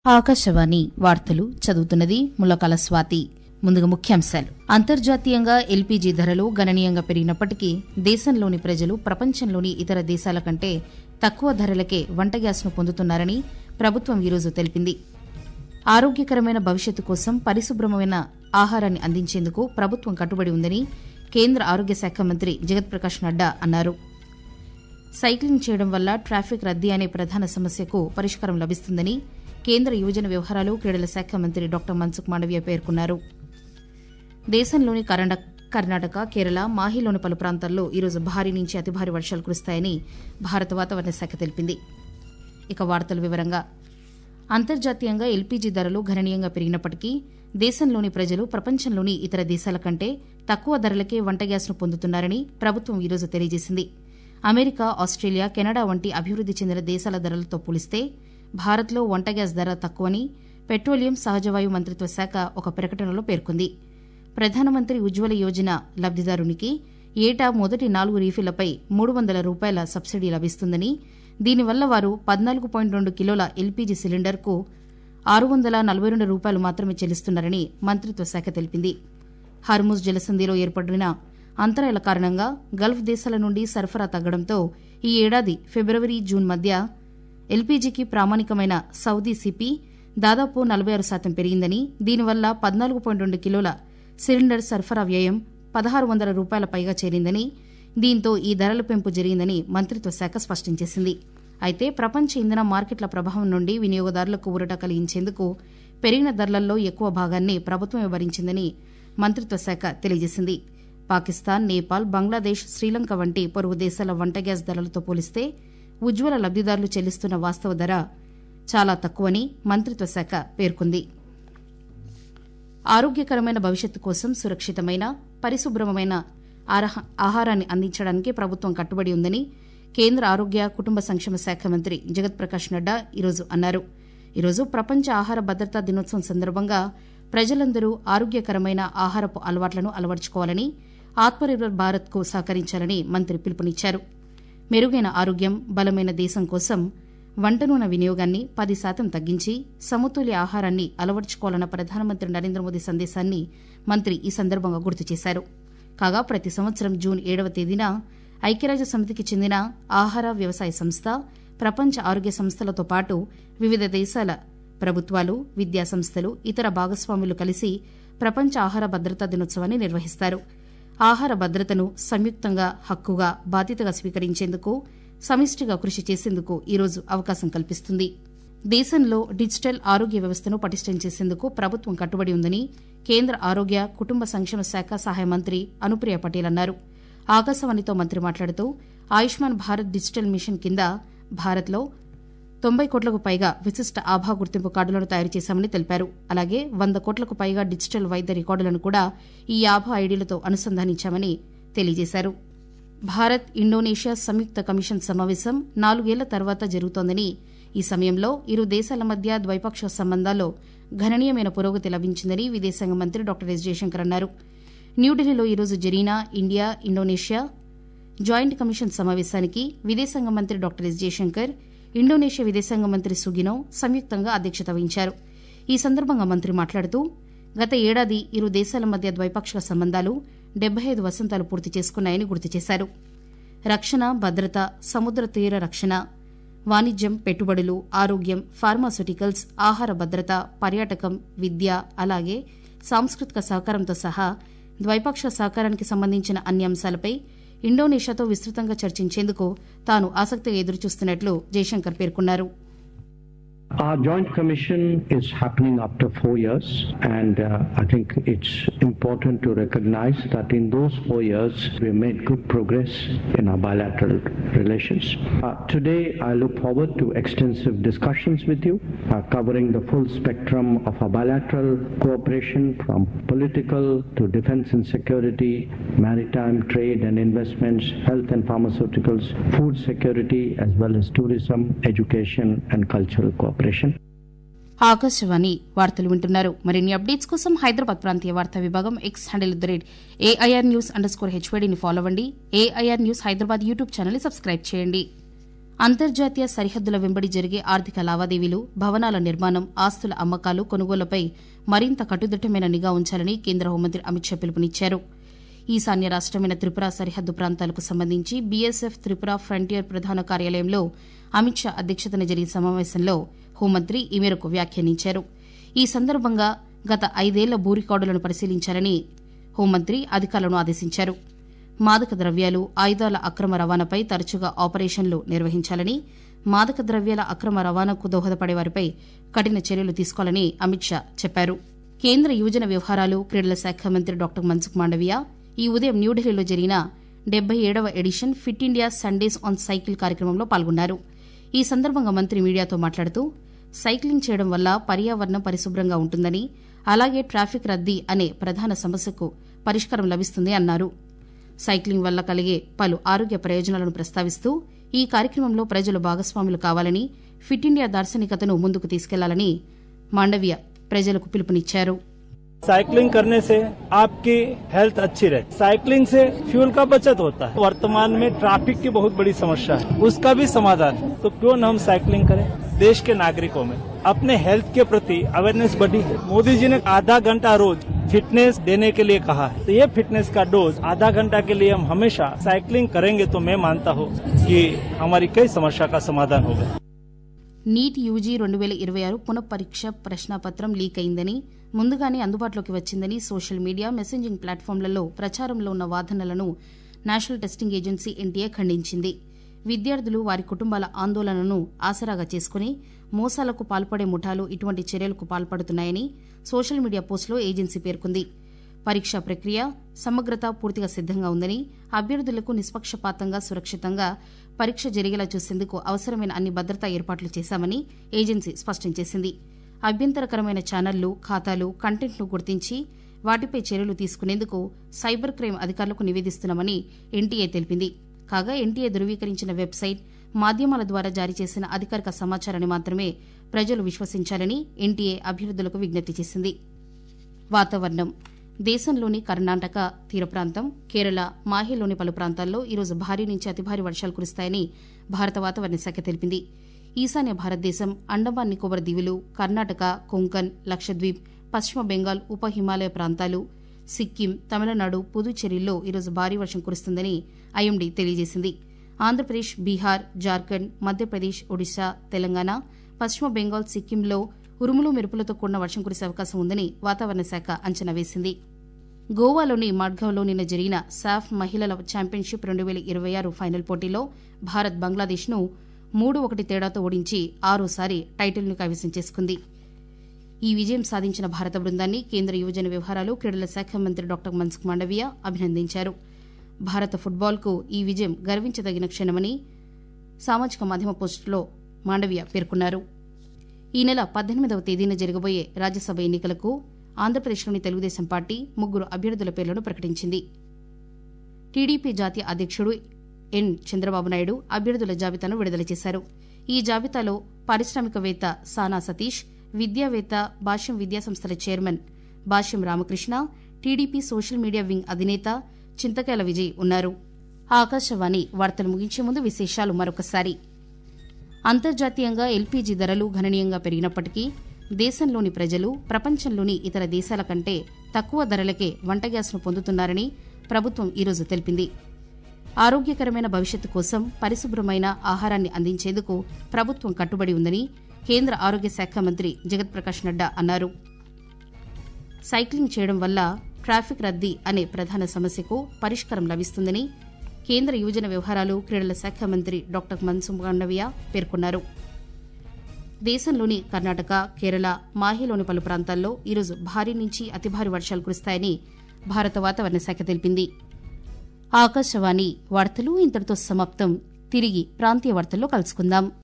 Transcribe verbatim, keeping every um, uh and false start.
ఆకాశవాణి వార్తలు చదువుతున్నది ముల్లకాల స్వాతి. ముందుగా ముఖ్యాంశాలు. అంతర్జాతీయంగా ఎల్పీజీ ధరలు గణనీయంగా పెరిగినప్పటికీ దేశంలోని ప్రజలు ప్రపంచంలోని ఇతర దేశాల కంటే తక్కువ ధరలకే వంట గ్యాస్ను పొందుతున్నారని ప్రభుత్వం ఈరోజు తెలిపింది. ఆరోగ్యకరమైన భవిష్యత్తు కోసం పరిశుభ్రమైన ఆహారాన్ని అందించేందుకు ప్రభుత్వం కట్టుబడి ఉందని కేంద్ర ఆరోగ్య శాఖ మంత్రి జగత్ ప్రకాష్ నడ్డా అన్నారు. సైక్లింగ్ చేయడం వల్ల ట్రాఫిక్ రద్దీ అనే ప్రధాన సమస్యకు పరిష్కారం లభిస్తుందని కేంద్ర యువజన వ్యవహారాలు క్రీడల శాఖ మంత్రి డాక్టర్ మన్సుఖ్ మాండవీయ పేర్కొన్నారు. దేశంలోని కర్ణాటక, కేరళ, మాహిలోని పలు ప్రాంతాల్లో ఈరోజు భారీ నుంచి అతి భారీ వర్షాలు కురుస్తాయని భారత వాతావరణ శాఖ తెలిపింది. ఇక వార్తల వివరంగా. అంతర్జాతీయంగా ఎల్పీజీ ధరలు గణనీయంగా పెరిగినప్పటికీ దేశంలోని ప్రజలు ప్రపంచంలోని ఇతర దేశాల కంటే తక్కువ ధరలకే వంట గ్యాస్ను పొందుతున్నారని ప్రభుత్వం ఈరోజు తెలియజేసింది. అమెరికా, ఆస్ట్రేలియా, కెనడా వంటి అభివృద్ది చెందిన దేశాల ధరలతో పోలిస్తే భారత్లో వంట గ్యాస్ ధర తక్కువని పెట్రోలియం, సహజవాయు మంత్రిత్వ శాఖ ఒక ప్రకటనలో పేర్కొంది. ప్రధానమంత్రి ఉజ్వల యోజన లబ్దిదారునికి ఏటా మొదటి నాలుగు రీఫిళ్లపై మూడు వందల రూపాయల సబ్సిడీ లభిస్తుందని, దీనివల్ల వారు పద్నాలుగు పాయింట్ రెండు కిలోల ఎల్పీజీ సిలిండర్కు ఆరు వందల నలభై రెండు రూపాయలు మాత్రమే చెల్లిస్తున్నారని మంత్రిత్వ శాఖ తెలిపింది. హర్ముజ్ జలసంధిలో ఏర్పడిన అంతరాయాల కారణంగా గల్ఫ్ దేశాల నుండి సరఫరా తగ్గడంతో ఈ ఏడాది ఫిబ్రవరి, జూన్ మధ్య ఎల్పీజీకి ప్రామాణికమైన సౌదీ సిపి దాదాపు నలభై ఆరు శాతం పెరిగిందని, దీనివల్ల పద్నాలుగు పాయింట్ రెండు కిలోల సిలిండర్ సరఫరా వ్యయం పదహారు వందల రూపాయల పైగా చేరిందని, దీంతో ఈ ధరల పెంపు జరిగిందని మంత్రిత్వ శాఖ స్పష్టం చేసింది. అయితే ప్రపంచ ఇంధన మార్కెట్ల ప్రభావం నుండి వినియోగదారులకు ఊరట కలిగించేందుకు పెరిగిన ధరలలో ఎక్కువ భాగాన్ని ప్రభుత్వమే భరించిందని మంత్రిత్వ శాఖ తెలియజేసింది. పాకిస్తాన్, నేపాల్, బంగ్లాదేశ్, శ్రీలంక వంటి పొరుగు దేశాల వంట గ్యాస్ ధరలతో పోలిస్తే ఉజ్వల లబ్దిదారులు చెల్లిస్తున్న వాస్తవ ధర చాలా తక్కువని మంత్రిత్వ శాఖ పేర్కొంది. ఆరోగ్యకరమైన భవిష్యత్తు కోసం సురక్షితమైన, పరిశుభ్రమైన ఆహారాన్ని అందించడానికి ప్రభుత్వం కట్టుబడి ఉందని కేంద్ర ఆరోగ్య, కుటుంబ సంక్షేమ శాఖ మంత్రి జగత్ ప్రకాష్ నడ్డా ఈరోజు అన్నారు. ఈరోజు ప్రపంచ ఆహార భద్రతా దినోత్సవం సందర్భంగా ప్రజలందరూ ఆరోగ్యకరమైన ఆహారపు అలవాట్లను అలవర్చుకోవాలని, ఆత్మనిర్భర్ భారత్కు సహకరించాలని మంత్రి పిలుపునిచ్చారు. మెరుగైన ఆరోగ్యం, బలమైన దేశం కోసం వంట నూనె వినియోగాన్ని పది శాతం తగ్గించి సమతుల్య ఆహారాన్ని అలవర్చుకోవాలన్న ప్రధానమంత్రి నరేంద్ర మోదీ సందేశాన్ని మంత్రి ఈ సందర్భంగా గుర్తు చేశారు. కాగా ప్రతి సంవత్సరం జూన్ ఏడవ తేదీన ఐక్యరాజ్య సమితికి చెందిన ఆహార, వ్యవసాయ సంస్థ, ప్రపంచ ఆరోగ్య సంస్థలతో పాటు వివిధ దేశాల ప్రభుత్వాలు, విద్యా సంస్థలు, ఇతర భాగస్వాములు కలిసి ప్రపంచ ఆహార భద్రతా దినోత్సవాన్ని నిర్వహిస్తారు. ఆహార భద్రతను సంయుక్తంగా, హక్కుగా, బాధ్యతగా స్వీకరించేందుకు సమిష్టిగా కృషి చేసేందుకు ఈరోజు అవకాశం కల్పిస్తుంది. దేశంలో డిజిటల్ ఆరోగ్య వ్యవస్థను పటిష్టం చేసేందుకు ప్రభుత్వం కట్టుబడి ఉందని కేంద్ర ఆరోగ్య, కుటుంబ సంక్షేమ శాఖ సహాయ మంత్రి అనుప్రియ పటేల్ అన్నారు. ఆకాశవాణితో మంత్రి మాట్లాడుతూ ఆయుష్మాన్ భారత్ డిజిటల్ మిషన్ కింద భారత్లో తొంభై కోట్లకు పైగా విశిష్ట ఆభా గుర్తింపు కార్డులను తయారు చేశామని తెలిపారు. అలాగే వంద కోట్లకు పైగా డిజిటల్ వైద్య రికార్డులను కూడా ఈ ఆభా ఐడీలతో అనుసంధానించామని తెలియజేశారు. భారత్, ఇండోనేషియా సంయుక్త కమిషన్ సమావేశం నాలుగేళ్ల తర్వాత జరుగుతోందని, ఈ సమయంలో ఇరు దేశాల మధ్య ద్వైపాక్షిక సంబంధాల్లో గణనీయమైన పురోగతి లభించిందని విదేశాంగ మంత్రి డాక్టర్ ఎస్ జయశంకర్ అన్నారు. న్యూఢిల్లీలో ఈరోజు జరిగిన ఇండియా, ఇండోనేషియా జాయింట్ కమిషన్ సమావేశానికి విదేశాంగ మంత్రి డాక్టర్ ఎస్ జయశంకర్, ఇండోనేషియా విదేశాంగ మంత్రి సుగినో సంయుక్తంగా అధ్యక్షత వహించారు. ఈ సందర్భంగా మంత్రి మాట్లాడుతూ గత ఏడాది ఇరు దేశాల మధ్య ద్వైపాక్షిక సంబంధాలు డెబ్బై ఐదు వసంతాలు పూర్తి చేసుకున్నాయని గుర్తు చేశారు. రక్షణ, భద్రత, సముద్ర తీర రక్షణ, వాణిజ్యం, పెట్టుబడులు, ఆరోగ్యం, ఫార్మాస్యూటికల్స్, ఆహార భద్రత, పర్యాటకం, విద్య, అలాగే సాంస్కృతిక సహకారంతో సహా ద్వైపాక్షిక సహకారానికి సంబంధించిన అన్ని అంశాలపై ఇండోనేషియాతో విస్తృతంగా చర్చించేందుకు తాను ఆసక్తిగా ఎదురుచూస్తున్నట్లు జయశంకర్ పేర్కొన్నారు. Our joint commission is happening after four years, and uh, I think it's important to recognize that in those four years we have made good progress in our bilateral relations. Uh, today I look forward to extensive discussions with you, uh, covering the full spectrum of our bilateral cooperation from political to defense and security, maritime, trade and investments, health and pharmaceuticals, food security, as well as tourism, education and cultural cooperation. Akashvani వార్తలు వింటున్నారు. మరిన్ని updates కోసం హైదరాబాద్ ప్రాంతీయ వార్తా విభాగం X handle the rate AIR news underscore హెచ్వైడీని follow అవ్వండి. AIR news Hyderabad YouTube channel ని సబ్స్క్రైబ్ చేయండి. అంతర్జాతీయ సరిహద్దుల వెంబడి జరిగే ఆర్థిక లావాదేవీలు, భవనాల నిర్మాణం, ఆస్తుల అమ్మకాలు, కొనుగోళ్లపై మరింత కట్టుదిట్టమైన నిఘా ఉంచాలని కేంద్ర హోంమంత్రి అమిత్ షా పిలుపునిచ్చారు. ఈశాన్య రాష్టమైన త్రిపుర సరిహద్దు ప్రాంతాలకు సంబంధించి బీఎస్ఎఫ్ త్రిపుర ఫ్రంటియర్ ప్రధాన కార్యాలయంలో అమిత్ షా అధ్యక్షతన జరిగిన సమావేశంలో హోంమంత్రి ఈ మేరకు వ్యాఖ్యానించారు. ఈ సందర్భంగా గత ఐదేళ్ల భూ రికార్డులను పరిశీలించాలని హోంమంత్రి అధికారులను ఆదేశించారు. మాదక ద్రవ్యాలు, ఆయుధాల అక్రమ రవాణాపై తరచుగా ఆపరేషన్లు నిర్వహించాలని, మాదక ద్రవ్యాల అక్రమ రవాణాకు దోహదపడే వారిపై కఠిన చర్యలు తీసుకోవాలని అమిత్ షా చెప్పారు. కేంద్ర యువజన వ్యవహారాలు, క్రీడల శాఖ మంత్రి డాక్టర్ మన్సుఖ్ మాండవీయ ఈ ఉదయం న్యూఢిల్లీలో జరిగిన డెబ్బై ఏడవ edition fit India Sundays on cycle కార్యక్రమంలో పాల్గొన్నారు. ఈ సందర్భంగా మంత్రి మీడియాతో మాట్లాడుతూ సైక్లింగ్ చేయడం వల్ల పర్యావరణం పరిశుభ్రంగా ఉంటుందని, అలాగే ట్రాఫిక్ రద్దీ అనే ప్రధాన సమస్యకు పరిష్కారం లభిస్తుంది అన్నారు. సైక్లింగ్ వల్ల కలిగే పలు ఆరోగ్య ప్రయోజనాలను ప్రస్తావిస్తూ ఈ కార్యక్రమంలో ప్రజలు భాగస్వాములు కావాలని, ఫిట్ ఇండియా దార్శనికతను ముందుకు తీసుకెళ్లాలని మాండవీయ ప్రజలకు పిలుపునిచ్చారు. साइकिलिंग करने से आपकी हेल्थ अच्छी रहती है। साइकिलिंग से फ्यूल का बचत होता है। वर्तमान में ट्रैफिक की बहुत बड़ी समस्या है, उसका भी समाधान है। तो क्यों न हम साइकिलिंग करें। देश के नागरिकों में अपने हेल्थ के प्रति अवेयरनेस बढ़ी है। मोदी जी ने आधा घंटा रोज फिटनेस देने के लिए कहा है, तो ये फिटनेस का डोज आधा घंटा के लिए हम हमेशा साइकिलिंग करेंगे तो मैं मानता हूँ कि हमारी कई समस्या का समाधान होगा। నీట్ యూజీ రెండు వేల ఇరవై ఆరు పునఃపరీక్ష ప్రశ్నాపత్రం లీక్ అయిందని, ముందుగానే అందుబాటులోకి వచ్చిందని సోషల్ మీడియా, మెసెంజింగ్ ప్లాట్ఫామ్లలో ప్రచారంలో ఉన్న వాదనలను నేషనల్ టెస్టింగ్ ఏజెన్సీ ఎన్టీఏ ఖండించింది. విద్యార్థులు, వారి కుటుంబాల ఆందోళనను ఆసరాగా చేసుకుని మోసాలకు పాల్పడే ముఠాలు ఇటువంటి చర్యలకు పాల్పడుతున్నాయని సోషల్ మీడియా పోస్టులో ఏజెన్సీ పేర్కొంది. పరీక్షా ప్రక్రియ, సమగ్రత పూర్తిగా సిద్దంగా ఉందని, అభ్యర్థులకు నిష్పక్షపాతంగా, సురక్షితంగా పరీక్ష జరిగేలా చూసేందుకు అవసరమైన అన్ని భద్రతా ఏర్పాట్లు చేశామని ఏజెన్సీ స్పష్టం చేసింది. అభ్యంతరకరమైన ఛానళ్లు, ఖాతాలు, కంటెంట్ను గుర్తించి వాటిపై చర్యలు తీసుకునేందుకు సైబర్ క్రైమ్ అధికారులకు నివేదిస్తున్నామని ఎన్టీఏ తెలిపింది. కాగా ఎన్టీఏ ధృవీకరించిన వెబ్సైట్, మాధ్యమాల ద్వారా జారీ చేసిన అధికారిక సమాచారాన్ని మాత్రమే ప్రజలు విశ్వసించాలని ఎన్టీఏ అభ్యర్థులకు విజ్ఞప్తి చేసింది. వాతావరణం. దేశంలోని కర్ణాటక తీర ప్రాంతం, కేరళ, మాహేలోని పలు ప్రాంతాల్లో ఈరోజు భారీ నుంచి అతి భారీ వర్షాలు కురుస్తాయని భారత వాతావరణ శాఖ తెలిపింది. ఈశాన్య భారతదేశం, అండమాన్ నికోబార్ దీవులు, కర్ణాటక, కొంకన్, లక్షద్వీప్, పశ్చిమ బెంగాల్, ఉప హిమాలయ ప్రాంతాలు, సిక్కిం, తమిళనాడు, పుదుచ్చేరిల్లో ఈరోజు భారీ వర్షం కురుస్తుందని ఐఎండీ తెలియజేసింది. ఆంధ్రప్రదేశ్, బీహార్, జార్ఖండ్, మధ్యప్రదేశ్, ఒడిశా, తెలంగాణ, పశ్చిమ బెంగాల్, సిక్కింలో ఉరుములు మెరుపులతో కూడిన వర్షం కురిసే అవకాశం ఉందని వాతావరణ శాఖ అంచనా వేసింది. గోవాలోని మడ్గావ్లో నిన్న జరిగిన సాఫ్ మహిళల ఛాంపియన్షిప్ రెండు వేల ఇరవై ఆరు ఫైనల్ పోటీలో భారత్ బంగ్లాదేశ్ను మూడు ఒకటి తేడాతో ఓడించి ఆరోసారి టైటిల్ను కైవసం చేసుకుంది. ఈ విజయం సాధించిన భారత బృందాన్ని కేంద్ర యువజన వ్యవహారాలు, క్రీడల శాఖ మంత్రి డాక్టర్ మన్సుఖ్ మాండవీయ అభినందించారు. భారత ఫుట్బాల్కు ఈ విజయం గర్వించదగిన క్షణమని సామాజిక మాధ్యమ పోస్టులో మాండవీయ పేర్కొన్నారు. ఈ నెల పద్దెనిమిదవ తేదీన జరగబోయే రాజ్యసభ ఎన్నికలకు ఆంధ్రప్రదేశ్లోని తెలుగుదేశం పార్టీ ముగ్గురు అభ్యర్థుల పేర్లను ప్రకటించింది. టీడీపీ జాతీయ అధ్యక్షుడు ఎన్ చంద్రబాబు నాయుడు అభ్యర్థుల జాబితాను విడుదల చేశారు. ఈ జాబితాలో పారిశ్రామికవేత్త సానా సతీష్, విద్యావేత్త, భాష్యం విద్యాసంస్థల chairman Bhashyam Ramakrishna, TDP social media wing అధినేత చింతకాయల విజయ్ ఉన్నారు. ఆకాశవాణి వార్తలు ముగించే ముందు విశేషాలు మరొకసారి. అంతర్జాతీయంగా ఎల్పీజీ ధరలు గణనీయంగా పెరిగినప్పటికీ దేశంలోని ప్రజలు ప్రపంచంలోని ఇతర దేశాల కంటే తక్కువ ధరలకే వంట గ్యాస్ను పొందుతున్నారని ప్రభుత్వం ఈరోజు తెలిపింది. ఆరోగ్యకరమైన భవిష్యత్తు కోసం పరిశుభ్రమైన ఆహారాన్ని అందించేందుకు ప్రభుత్వం కట్టుబడి ఉందని కేంద్ర ఆరోగ్య శాఖ మంత్రి జగత్ ప్రకాష్ నడ్డా అన్నారు. సైక్లింగ్ చేయడం వల్ల ట్రాఫిక్ రద్దీ అనే ప్రధాన సమస్యకు పరిష్కారం లభిస్తుందని కేంద్ర యువజన వ్యవహారాలు, క్రీడల శాఖ మంత్రి డాక్టర్ మన్సుఖ్ మాండవీయ పేర్కొన్నారు. దేశంలోని కర్ణాటక, కేరళ, మాహేలోని పలు ప్రాంతాల్లో ఈరోజు భారీ నుంచి అతి భారీ వర్షాలు కురుస్తాయని భారత వాతావరణ శాఖ తెలిపింది. ఆకాశవాణి వార్తలు ఇంతటితో సమాప్తం. తిరిగి ప్రాంతీయ వార్తల్లో కలుసుకుందాం.